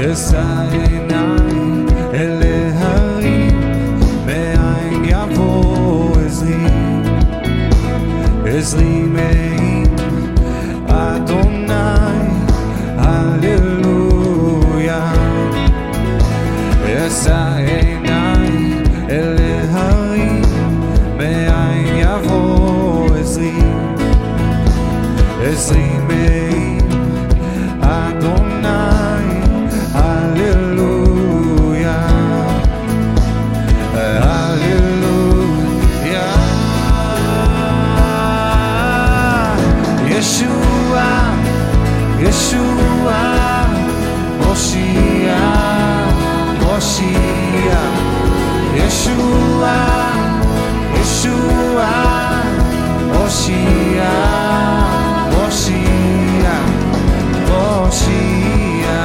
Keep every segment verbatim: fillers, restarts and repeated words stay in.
אשא עיניים אל ההרים, מאין יבוא עזרי, עזרי מעם אדוני, הללויה. אשא עיניים אל ההרים, מאין יבוא עזרי, עזרי מעם אדוני, הללויה, הללויה. ישוע, ישוע, מושיע, מושיע. ישוע, ישוע, מושיע, מושיע, מושיע.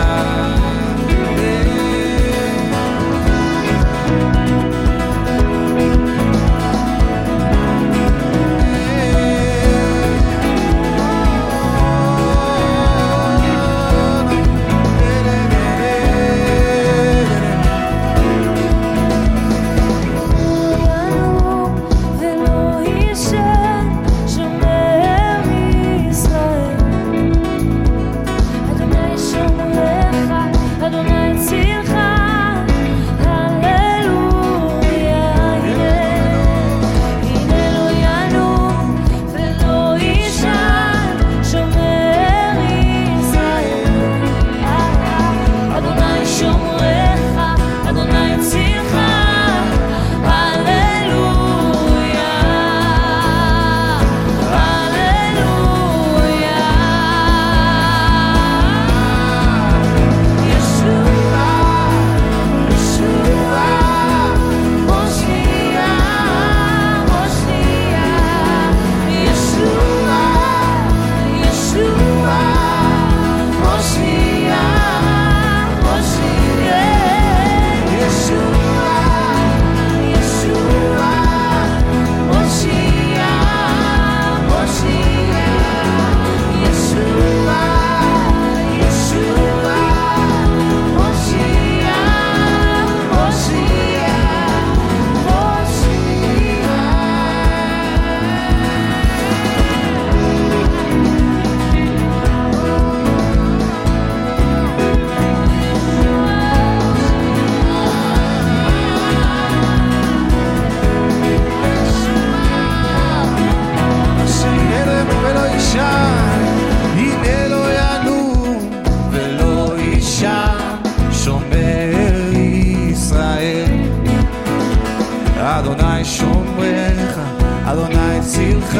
אדוני שומרך, אדוני צילך,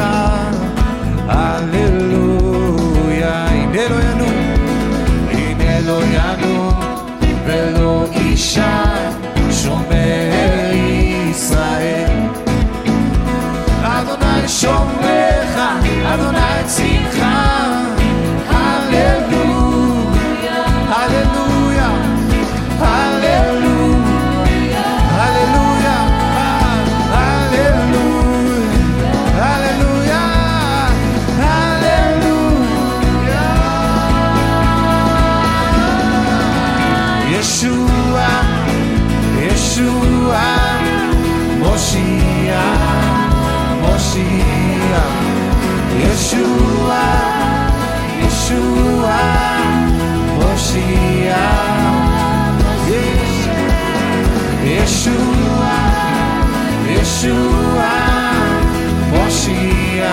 הללויה. הנה לא ינום, הנה לא ינום ולא יישן, שומר ישראל. אדוני שומרך, אדוני צילך, הללויה, הללויה, הללויה. ישוע, ישוע, מושיע, מושיע. ישוע, ישוע, מושיע. ישוע, ישוע, מושיע,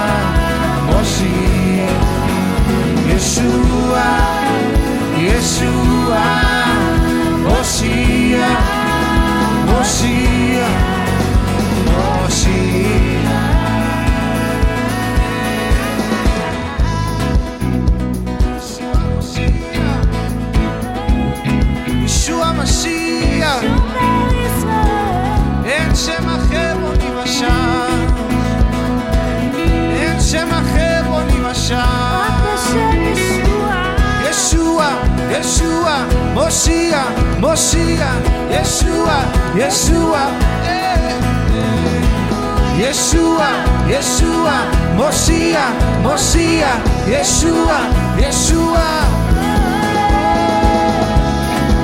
מושיע. ישוע, ישוע, מושיע, מושיע, מושיע. ישוע משיח, אין שם אחר בו נמשל, אין שם אחר בו נמשל. ישוע, ישוע, מושיע, מושיע. ישוע, ישוע, ישוע, ישוע, מושיע, מושיע. ישוע, ישוע.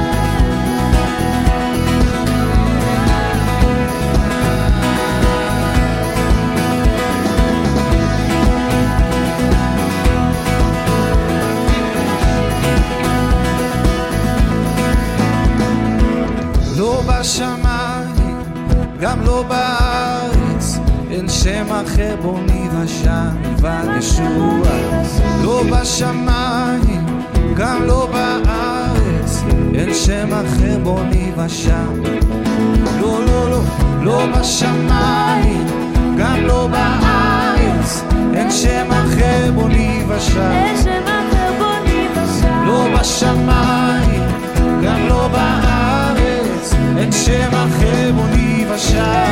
אחר בו ניוושע מלבד ישוע. לא בשמיים, גם לא בארץ, אין שם אחר בו ניוושע. לא, לא, לא, לא בשמיים, גם לא בארץ, אין שם אחר בו ניוושע. לא בשמיים, גם לא בארץ, אין שם אחר בו ניוושע.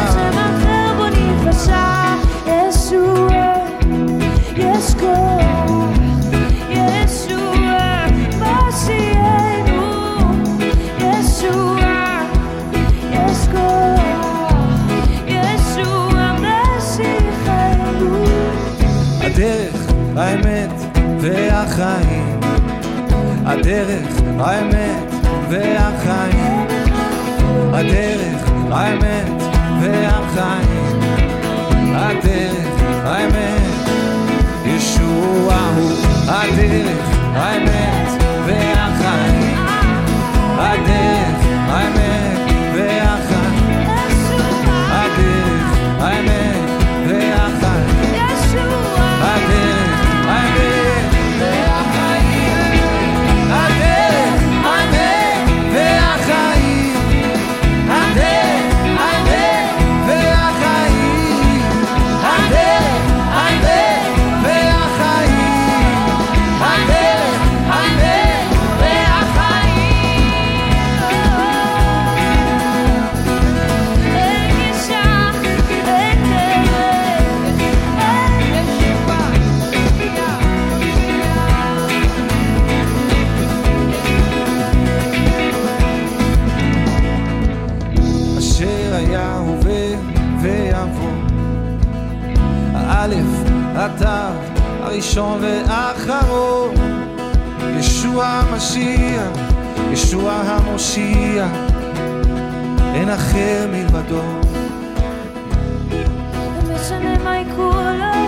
ישוע, יש כוח, ישוע, משיחנו, ישוע, יש כוח, ישוע, משיחנו. הדרך, האמת והחיים, הדרך, האמת והחיים, הדרך, האמת והחיים, הדרך, האמת, ישוע הוא הדרך, האמת והחיים, הדרך, האמת והחיים, הדרך, האמת והחיים, הדרך, האמת והחיים, הדרך, האמת והחיים, הדרך, האמת והחיים, הדרך, האמת והחיים, הדרך, האמת אשר היה הווה ויבוא, האלף, התו, הראשון והאחרון, ישוע המשיח, ישוע המושיע, אין אחר מלבדו. לא משנה מה יקרו לו,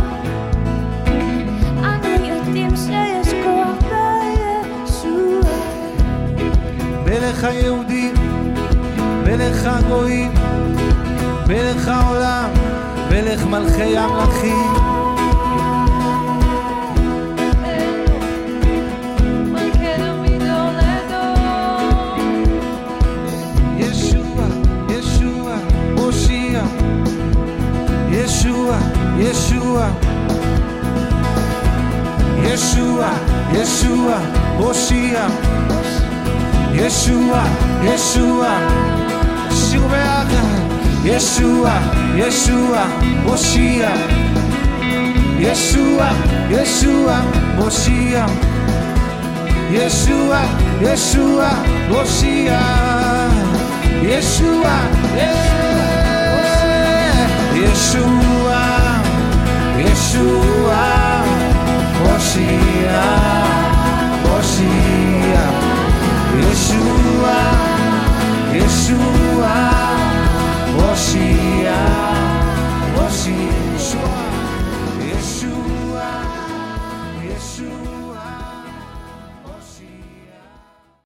אנו יודעים שיש כוח בישוע. מלך היהודים, מלך הגויים, מלך העולם, מלך מלכי המלכים, ישוע, ישוע, מושיע, ישוע, ישוע, ישוע, ישוע, מושיע, ישוע, ישוע, שירו ביחד, ישוע, ישוע, מושיע, ישוע, ישוע, מושיע, ישוע, ישוע, מושיע, ישוע, ישוע, ישוע, מושיע.